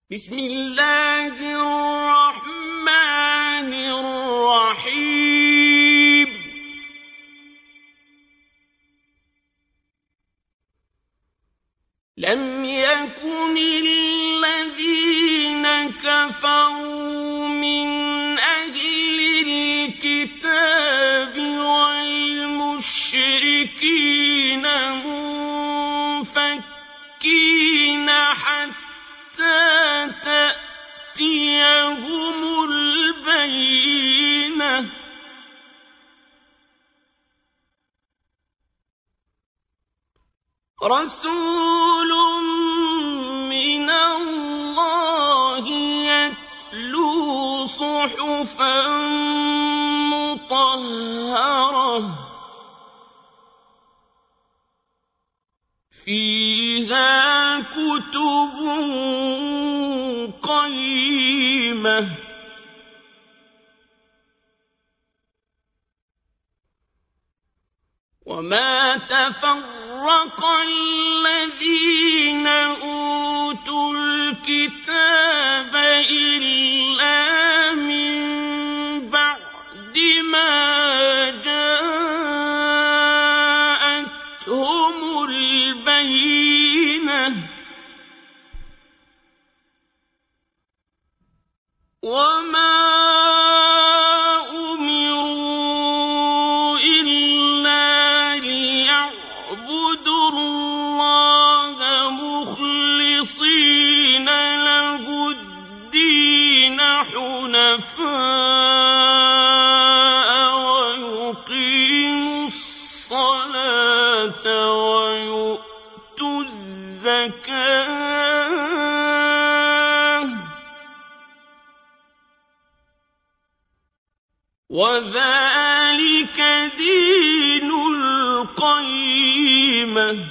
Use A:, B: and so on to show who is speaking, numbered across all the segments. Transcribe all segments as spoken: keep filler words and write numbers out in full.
A: بسم الله الرحمن الرحيم لم يكن الذين كفروا من أهل الكتاب والمشركين منفكين حتى تأتيهم البينة رسول من الله يتلو صحفا مطهرة فيها كتب قيمة وما تفرق الذين أوتوا الكتاب إلا من بعد ما جاءتهم البينة وما أمروا إلا ليعبدوا الله مخلصين له الدين حنفاء ويقيموا الصلاة ويؤتوا الزكاة وذلك دين القيمة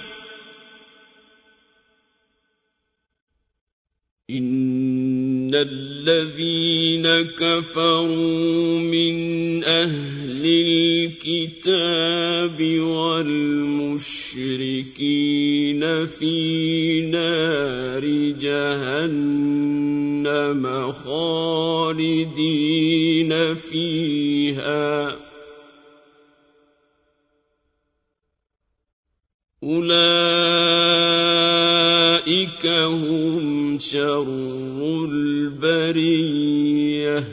A: إن الذين كفروا من أهل الكتاب والمشركين في نار جهنم خالدين فيها أولئك هم شر البرية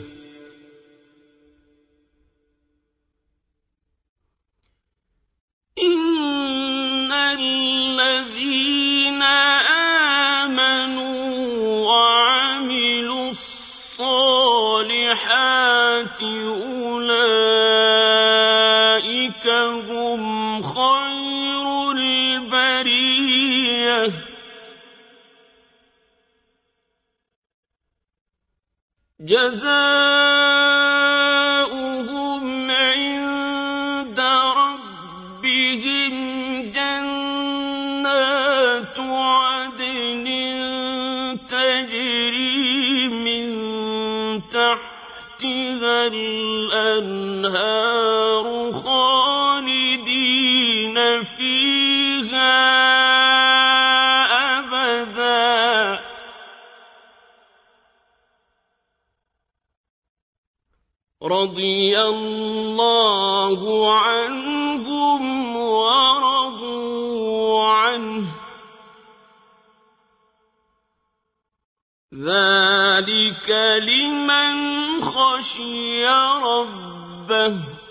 A: إن الذين آمنوا وعملوا الصالحات أولئك هم خير البرية جزاؤهم عند ربهم جنات عدن تجري من تحتها الأنهار خالدين فيها أبدا رضي الله عنهم ورضوا عنه ذلك لمن خشي ربه